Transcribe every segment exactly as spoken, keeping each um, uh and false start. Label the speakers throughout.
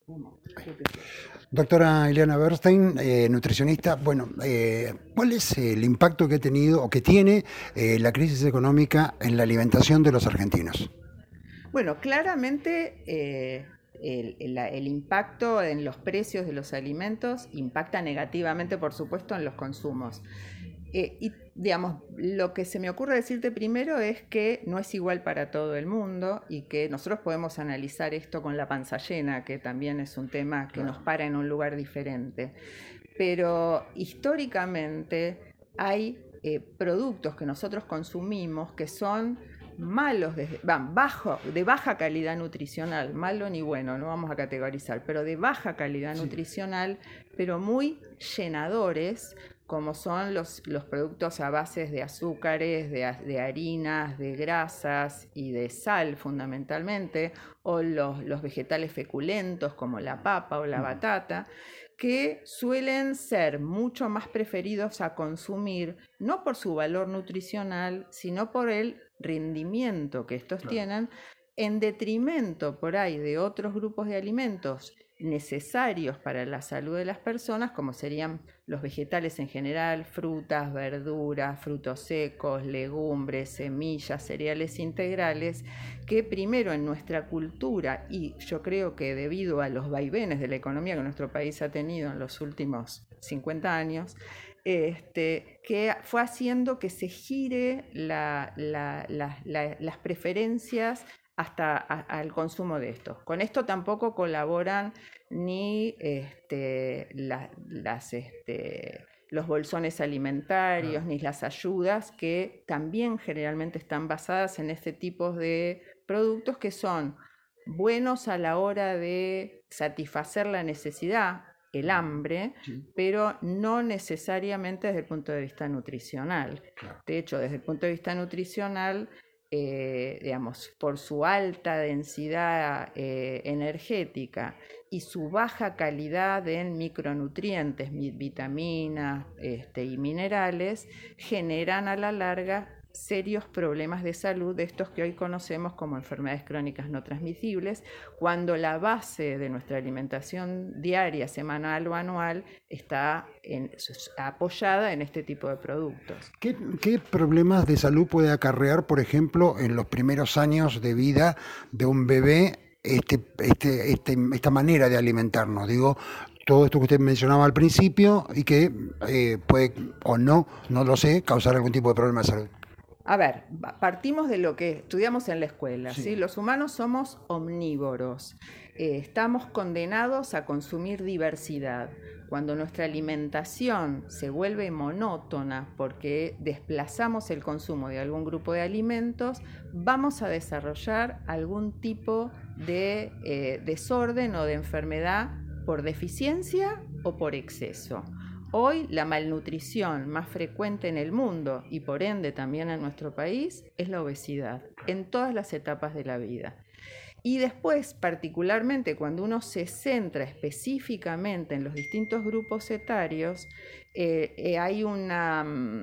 Speaker 1: Doctora Ileana Bernstein, eh, nutricionista, bueno, eh, ¿cuál es el impacto que ha tenido o que tiene eh, la crisis económica en la alimentación de los argentinos?
Speaker 2: Bueno, claramente eh, el, el- la- el impacto en los precios de los alimentos impacta negativamente, por supuesto, en los consumos. Eh, y digamos, lo que se me ocurre decirte primero es que no es igual para todo el mundo y que nosotros podemos analizar esto con la panza llena, que también es un tema que nos para en un lugar diferente. Pero históricamente hay eh, productos que nosotros consumimos que son malos, de, van, bajo, de baja calidad nutricional, malo ni bueno, no vamos a categorizar, pero de baja calidad sí. nutricional, pero muy llenadores, como son los, los productos a bases de azúcares, de, de harinas, de grasas y de sal fundamentalmente, o los, los vegetales feculentos como la papa o la batata, que suelen ser mucho más preferidos a consumir, no por su valor nutricional, sino por el rendimiento que estos claro. tienen, en detrimento por ahí de otros grupos de alimentos necesarios para la salud de las personas, como serían los vegetales en general, frutas, verduras, frutos secos, legumbres, semillas, cereales integrales, que primero en nuestra cultura, y yo creo que debido a los vaivenes de la economía que nuestro país ha tenido en los últimos cincuenta años, este, que fue haciendo que se gire la, la, la, la, las preferencias hasta a, al consumo de estos. Con esto tampoco colaboran ni este, la, las, este, los bolsones alimentarios, ni las ayudas, que también generalmente están basadas en este tipo de productos que son buenos a la hora de satisfacer la necesidad, el hambre, sí. pero no necesariamente desde el punto de vista nutricional. Claro. De hecho, desde el punto de vista nutricional, eh, digamos, por su alta densidad eh, energética y su baja calidad en micronutrientes, vitaminas este, y minerales, generan a la larga serios problemas de salud de estos que hoy conocemos como enfermedades crónicas no transmisibles, cuando la base de nuestra alimentación diaria, semanal o anual está en, apoyada en este tipo de productos.
Speaker 1: ¿Qué, ¿Qué problemas de salud puede acarrear, por ejemplo, en los primeros años de vida de un bebé este, este, este, esta manera de alimentarnos? Digo, todo esto que usted mencionaba al principio y que eh, puede o no, no lo sé, causar algún tipo de problema de salud.
Speaker 2: A ver, partimos de lo que estudiamos en la escuela, ¿sí? ¿sí? Los humanos somos omnívoros, eh, estamos condenados a consumir diversidad. Cuando nuestra alimentación se vuelve monótona porque desplazamos el consumo de algún grupo de alimentos, vamos a desarrollar algún tipo de eh, desorden o de enfermedad por deficiencia o por exceso. Hoy la malnutrición más frecuente en el mundo y por ende también en nuestro país es la obesidad en todas las etapas de la vida. Y después, particularmente cuando uno se centra específicamente en los distintos grupos etarios, eh, eh, hay una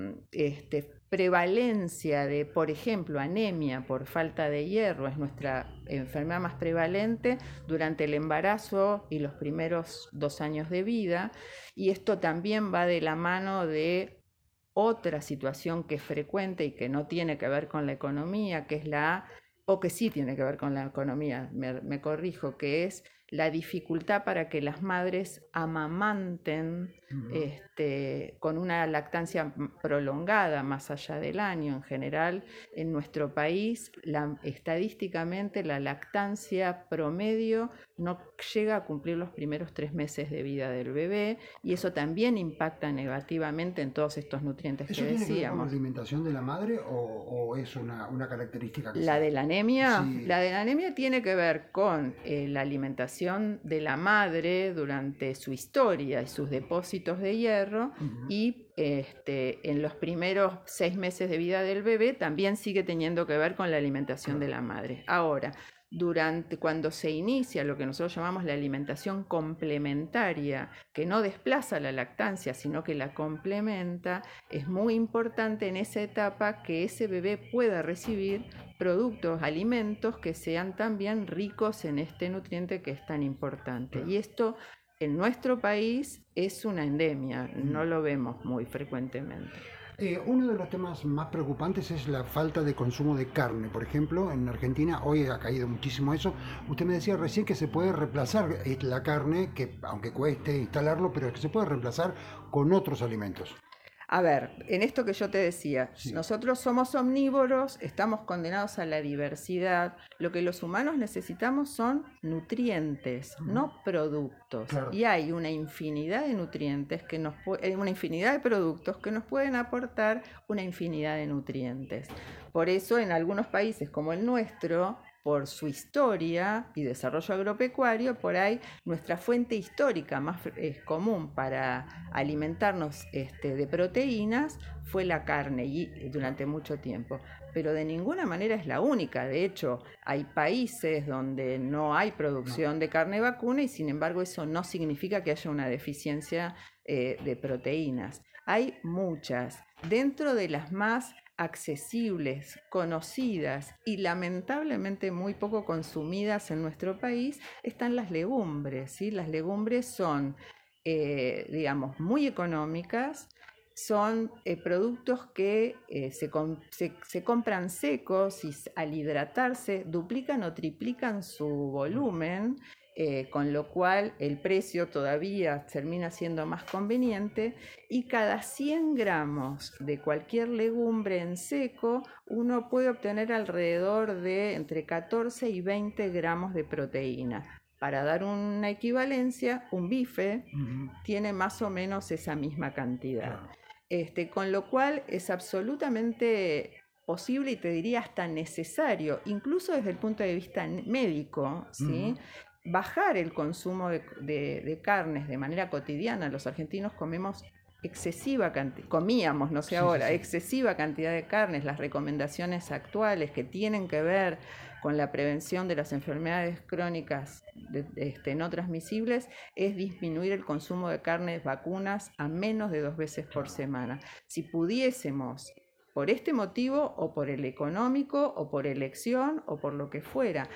Speaker 2: este, prevalencia de, por ejemplo, anemia por falta de hierro, es nuestra enfermedad más prevalente durante el embarazo y los primeros dos años de vida, y esto también va de la mano de otra situación que es frecuente y que no tiene que ver con la economía, que es la o que sí tiene que ver con la economía, me, me corrijo, que es la dificultad para que las madres amamanten uh-huh. este, con una lactancia prolongada más allá del año. En general, en nuestro país, la, estadísticamente, la lactancia promedio no llega a cumplir los primeros tres meses de vida del bebé, y eso también impacta negativamente en todos estos nutrientes
Speaker 1: ¿Eso
Speaker 2: que
Speaker 1: tiene
Speaker 2: decíamos.
Speaker 1: Que ver con la alimentación de la madre o, o es una, una característica que
Speaker 2: la
Speaker 1: sea?
Speaker 2: de la anemia,
Speaker 1: sí.
Speaker 2: la de la anemia tiene que ver con eh, la alimentación de la madre durante su historia y sus depósitos de hierro, uh-huh. y este, en los primeros seis meses de vida del bebé también sigue teniendo que ver con la alimentación de la madre. Ahora, durante cuando se inicia lo que nosotros llamamos la alimentación complementaria, que no desplaza la lactancia, sino que la complementa, es muy importante en esa etapa que ese bebé pueda recibir productos, alimentos que sean también ricos en este nutriente que es tan importante. Y esto en nuestro país es una endemia, no lo vemos muy frecuentemente.
Speaker 1: Eh, uno de los temas más preocupantes es la falta de consumo de carne. Por ejemplo, en Argentina hoy ha caído muchísimo eso. Usted me decía recién que se puede reemplazar la carne, que aunque cueste instalarlo, pero que se puede reemplazar con otros alimentos.
Speaker 2: A ver, en esto que yo te decía, sí. Nosotros somos omnívoros, estamos condenados a la diversidad. Lo que los humanos necesitamos son nutrientes, uh-huh. no productos. Claro. Y hay una infinidad de nutrientes, que nos una infinidad de productos que nos pueden aportar una infinidad de nutrientes. Por eso, en algunos países como el nuestro, por su historia y desarrollo agropecuario, por ahí nuestra fuente histórica más eh, común para alimentarnos este, de proteínas fue la carne y durante mucho tiempo. Pero de ninguna manera es la única. De hecho, hay países donde no hay producción no. de carne vacuna y sin embargo eso no significa que haya una deficiencia eh, de proteínas. Hay muchas. Dentro de las más accesibles, conocidas y lamentablemente muy poco consumidas en nuestro país, están las legumbres, ¿sí? Las legumbres son, eh, digamos, muy económicas, son eh, productos que eh, se, com- se, se compran secos y al hidratarse duplican o triplican su volumen, Eh, con lo cual el precio todavía termina siendo más conveniente y cada cien gramos de cualquier legumbre en seco uno puede obtener alrededor de entre catorce y veinte gramos de proteína. Para dar una equivalencia, un bife uh-huh. tiene más o menos esa misma cantidad. Claro. Este, con lo cual es absolutamente posible y te diría hasta necesario, incluso desde el punto de vista médico, ¿sí? Uh-huh. bajar el consumo de, de, de carnes de manera cotidiana. Los argentinos comemos excesiva cantidad, comíamos, no sé sí, ahora, sí, sí. excesiva cantidad de carnes. Las recomendaciones actuales que tienen que ver con la prevención de las enfermedades crónicas de, de, este, no transmisibles es disminuir el consumo de carnes vacunas a menos de dos veces por semana. Si pudiésemos, por este motivo o por el económico o por elección o por lo que fuera,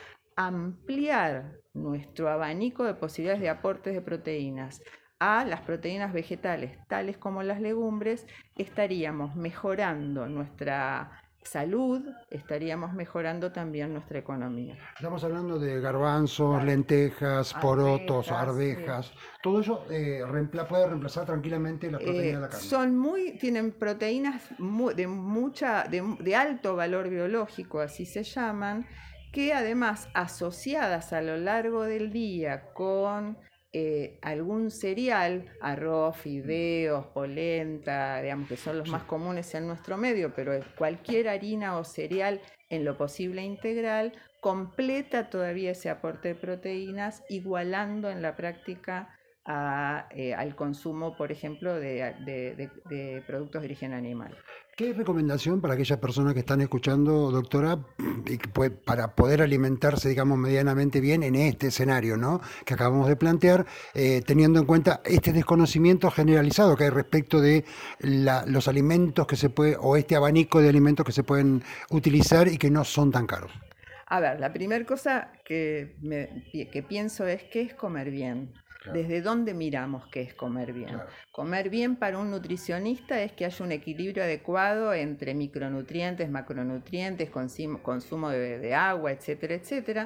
Speaker 2: ampliar nuestro abanico de posibilidades de aportes de proteínas a las proteínas vegetales, tales como las legumbres, estaríamos mejorando nuestra salud, estaríamos mejorando también nuestra economía.
Speaker 1: Estamos hablando de garbanzos, claro. lentejas, porotos, arvejas, arvejas. Sí. Todo eso eh, reempla, puede reemplazar tranquilamente la proteína eh, de la carne.
Speaker 2: Son muy, tienen proteínas muy, de, mucha, de, de alto valor biológico, así se llaman, que además asociadas a lo largo del día con eh, algún cereal, arroz, fideos, polenta, digamos que son los sí. más comunes en nuestro medio, pero cualquier harina o cereal en lo posible integral, completa todavía ese aporte de proteínas, igualando en la práctica a, eh, al consumo, por ejemplo, de, de, de, de productos de origen animal.
Speaker 1: ¿Qué recomendación para aquellas personas que están escuchando, doctora, y que puede, para poder alimentarse, digamos, medianamente bien en este escenario, ¿no?, que acabamos de plantear, eh, teniendo en cuenta este desconocimiento generalizado que hay respecto de la, los alimentos que se puede, o este abanico de alimentos que se pueden utilizar y que no son tan caros?
Speaker 2: A ver, la primera cosa que, me, que pienso es ¿qué es comer bien? Claro. ¿Desde dónde miramos qué es comer bien? Claro. Comer bien para un nutricionista es que haya un equilibrio adecuado entre micronutrientes, macronutrientes, consumo, consumo de, de agua, etcétera, etcétera.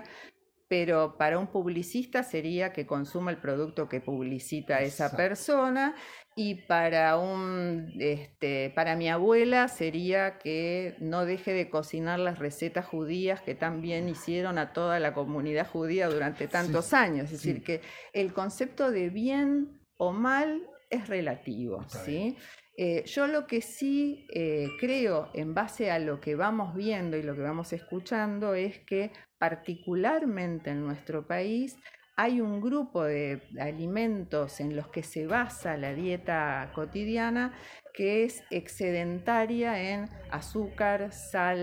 Speaker 2: Pero para un publicista sería que consuma el producto que publicita esa Exacto. persona, y para un este para mi abuela sería que no deje de cocinar las recetas judías que tan bien hicieron a toda la comunidad judía durante tantos sí, años. Es sí. decir, que el concepto de bien o mal es relativo, ¿sí? Eh, yo lo que sí eh, creo, en base a lo que vamos viendo y lo que vamos escuchando, es que particularmente en nuestro país hay un grupo de alimentos en los que se basa la dieta cotidiana que es excedentaria en azúcar, sal,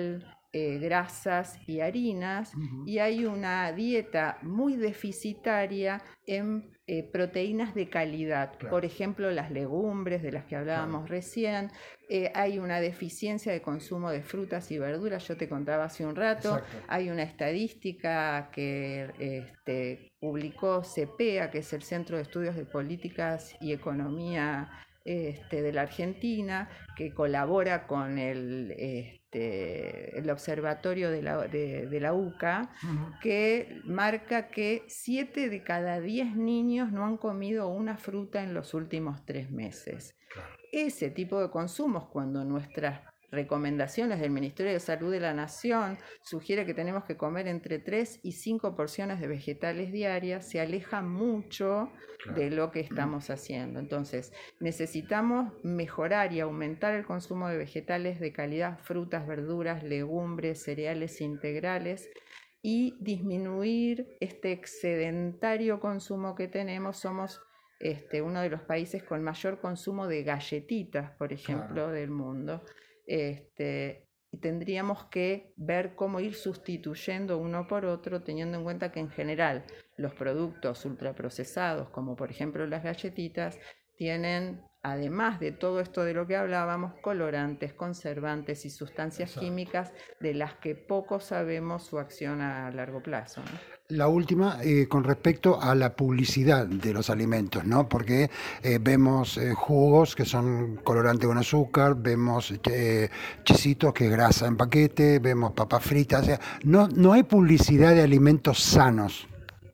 Speaker 2: eh, grasas y harinas, uh-huh. y hay una dieta muy deficitaria en eh, proteínas de calidad, claro. Por ejemplo las legumbres de las que hablábamos claro. recién, eh, hay una deficiencia de consumo de frutas y verduras, yo te contaba hace un rato. Exacto. Hay una estadística que este, publicó CEPEA, que es el Centro de Estudios de Políticas y Economía Este, de la Argentina, que colabora con el, este, el observatorio de la, de, de la U C A, uh-huh. que marca que siete de cada diez niños no han comido una fruta en los últimos tres meses. Claro. Ese tipo de consumos, cuando nuestras recomendaciones del Ministerio de Salud de la Nación sugiere que tenemos que comer entre tres y cinco porciones de vegetales diarias, se aleja mucho claro. de lo que estamos haciendo. Entonces, necesitamos mejorar y aumentar el consumo de vegetales de calidad, frutas, verduras, legumbres, cereales integrales, y disminuir este excedentario consumo que tenemos. Somos este, uno de los países con mayor consumo de galletitas, por ejemplo, claro. del mundo. Este, y tendríamos que ver cómo ir sustituyendo uno por otro, teniendo en cuenta que en general los productos ultraprocesados, como por ejemplo las galletitas, tienen, además de todo esto de lo que hablábamos, colorantes, conservantes y sustancias Exacto. químicas de las que poco sabemos su acción a largo plazo, ¿no?
Speaker 1: La última, eh, con respecto a la publicidad de los alimentos, ¿no? Porque eh, vemos eh, jugos que son colorantes con azúcar, vemos eh, chisitos que es grasa en paquete, vemos papas fritas, o sea, no, no hay publicidad de alimentos sanos.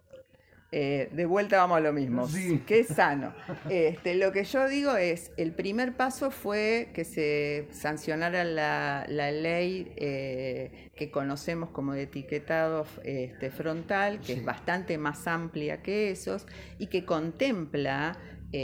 Speaker 2: Eh, de vuelta vamos a lo mismo, sí. ¿Qué es sano? Este, lo que yo digo es, el primer paso fue que se sancionara la, la ley eh, que conocemos como de etiquetado este, frontal, que sí. es bastante más amplia que esos, y que contempla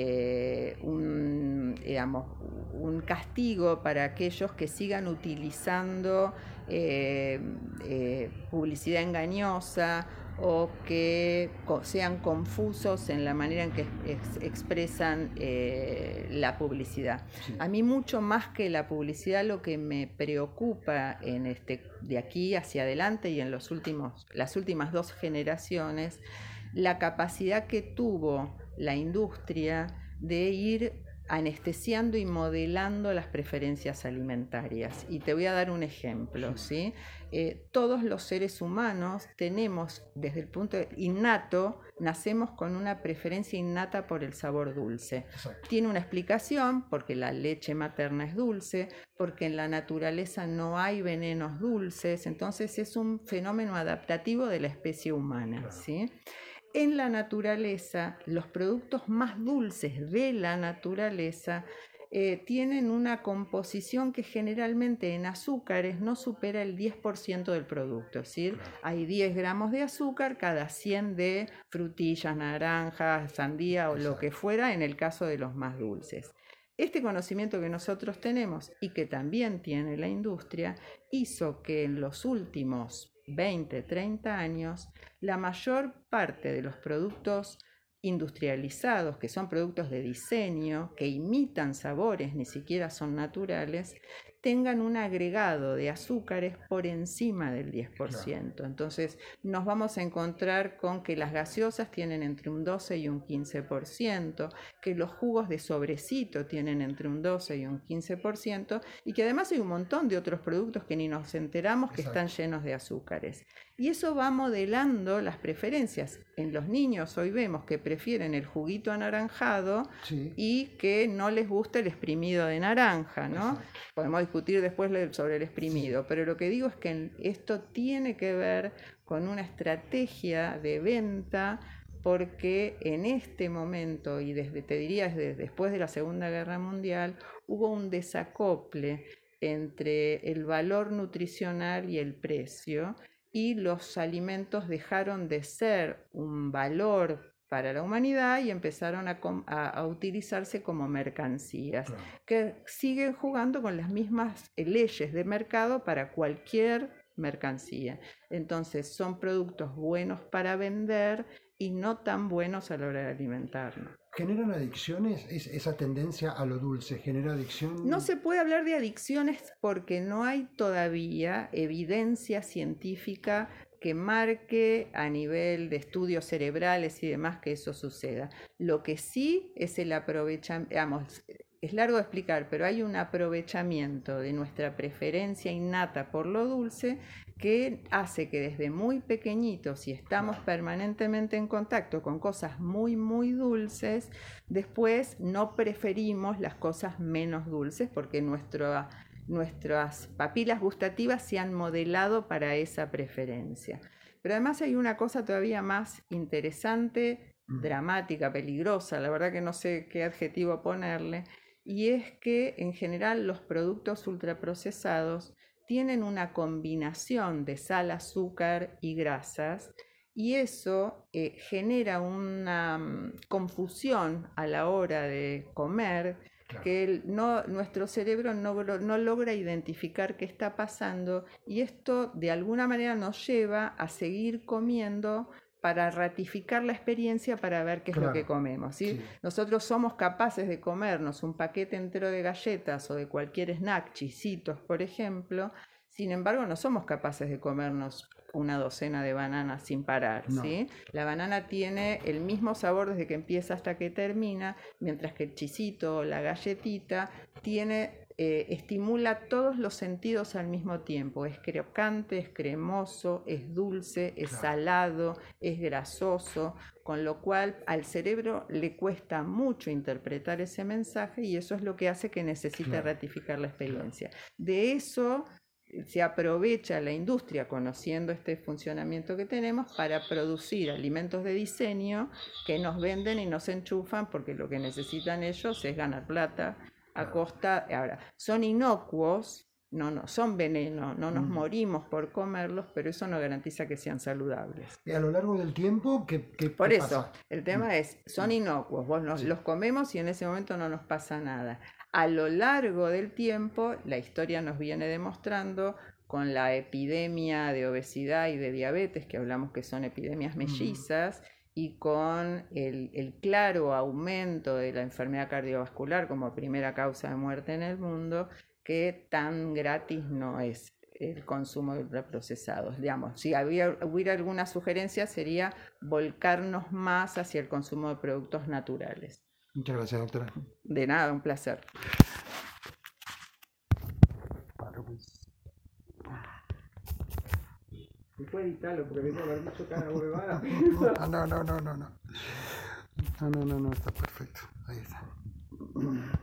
Speaker 2: eh, un, digamos, un castigo para aquellos que sigan utilizando eh, eh, publicidad engañosa, o que sean confusos en la manera en que ex- expresan eh, la publicidad. Sí. A mí mucho más que la publicidad lo que me preocupa en este, de aquí hacia adelante y en los últimos, las últimas dos generaciones, la capacidad que tuvo la industria de ir anestesiando y modelando las preferencias alimentarias. Y te voy a dar un ejemplo, ¿sí? Eh, todos los seres humanos tenemos, desde el punto de innato, nacemos con una preferencia innata por el sabor dulce. Exacto. Tiene una explicación, porque la leche materna es dulce, porque en la naturaleza no hay venenos dulces, entonces es un fenómeno adaptativo de la especie humana, claro. ¿sí? En la naturaleza, los productos más dulces de la naturaleza eh, tienen una composición que generalmente en azúcares no supera el diez por ciento del producto. Es decir, hay diez gramos de azúcar cada cien de frutillas, naranjas, sandía o lo que fuera en el caso de los más dulces. Este conocimiento que nosotros tenemos y que también tiene la industria hizo que en los últimos veinte, treinta años, la mayor parte de los productos industrializados, que son productos de diseño, que imitan sabores, ni siquiera son naturales, tengan un agregado de azúcares por encima del diez por ciento. Claro. Entonces nos vamos a encontrar con que las gaseosas tienen entre un doce y un quince por ciento, que los jugos de sobrecito tienen entre un doce y un quince por ciento, y que además hay un montón de otros productos que ni nos enteramos que Exacto. Están llenos de azúcares. Y eso va modelando las preferencias. En los niños hoy vemos que prefieren el juguito anaranjado sí. y que no les gusta el exprimido de naranja, ¿no? Exacto. Podemos discutir después sobre el exprimido, sí. pero lo que digo es que esto tiene que ver con una estrategia de venta, porque en este momento, y desde, te diría desde después de la Segunda Guerra Mundial, hubo un desacople entre el valor nutricional y el precio, y los alimentos dejaron de ser un valor para la humanidad y empezaron a, a, a utilizarse como mercancías, claro. que siguen jugando con las mismas leyes de mercado para cualquier mercancía. Entonces son productos buenos para vender y no tan buenos a la hora de alimentarnos.
Speaker 1: ¿Generan adicciones? ¿Es, esa tendencia a lo dulce genera adicción?
Speaker 2: No se puede hablar de adicciones porque no hay todavía evidencia científica que marque a nivel de estudios cerebrales y demás que eso suceda. Lo que sí es el aprovechamiento, digamos, es largo de explicar, pero hay un aprovechamiento de nuestra preferencia innata por lo dulce que hace que desde muy pequeñitos, si estamos permanentemente en contacto con cosas muy, muy dulces, después no preferimos las cosas menos dulces porque nuestro, nuestras papilas gustativas se han modelado para esa preferencia. Pero además hay una cosa todavía más interesante, dramática, peligrosa, la verdad que no sé qué adjetivo ponerle, y es que en general los productos ultraprocesados tienen una combinación de sal, azúcar y grasas, y eso eh, genera una um, confusión a la hora de comer, claro, que el, no, nuestro cerebro no, no logra identificar qué está pasando, y esto de alguna manera nos lleva a seguir comiendo para ratificar la experiencia, para ver qué es, claro, lo que comemos, ¿sí? Sí. Nosotros somos capaces de comernos un paquete entero de galletas o de cualquier snack, chisitos, por ejemplo, sin embargo no somos capaces de comernos una docena de bananas sin parar, no. ¿sí? La banana tiene el mismo sabor desde que empieza hasta que termina, mientras que el chisito o la galletita tiene... Eh, estimula todos los sentidos al mismo tiempo. Es crocante, es cremoso, es dulce, es, claro, salado, es grasoso, con lo cual al cerebro le cuesta mucho interpretar ese mensaje y eso es lo que hace que necesite, claro, ratificar la experiencia. De eso se aprovecha la industria, conociendo este funcionamiento que tenemos, para producir alimentos de diseño que nos venden y nos enchufan porque lo que necesitan ellos es ganar plata a costa. Ahora, son inocuos, no, no son veneno, no nos mm. morimos por comerlos, pero eso no garantiza que sean saludables.
Speaker 1: ¿Y a lo largo del tiempo qué, qué,
Speaker 2: por
Speaker 1: qué
Speaker 2: eso,
Speaker 1: pasa?
Speaker 2: El tema mm. es, son inocuos, vos nos, sí. los comemos y en ese momento no nos pasa nada. A lo largo del tiempo, la historia nos viene demostrando, con la epidemia de obesidad y de diabetes, que hablamos que son epidemias mellizas, mm. y con el, el claro aumento de la enfermedad cardiovascular como primera causa de muerte en el mundo, que tan gratis no es el consumo de ultraprocesados. Digamos, si había, hubiera alguna sugerencia sería volcarnos más hacia el consumo de productos naturales.
Speaker 1: Muchas gracias, doctora.
Speaker 2: De nada, un placer.
Speaker 1: Y puede editarlo porque debo haber dicho cada huevada. No, no, no, no, no, no. No, no, no, no, está perfecto. Ahí está.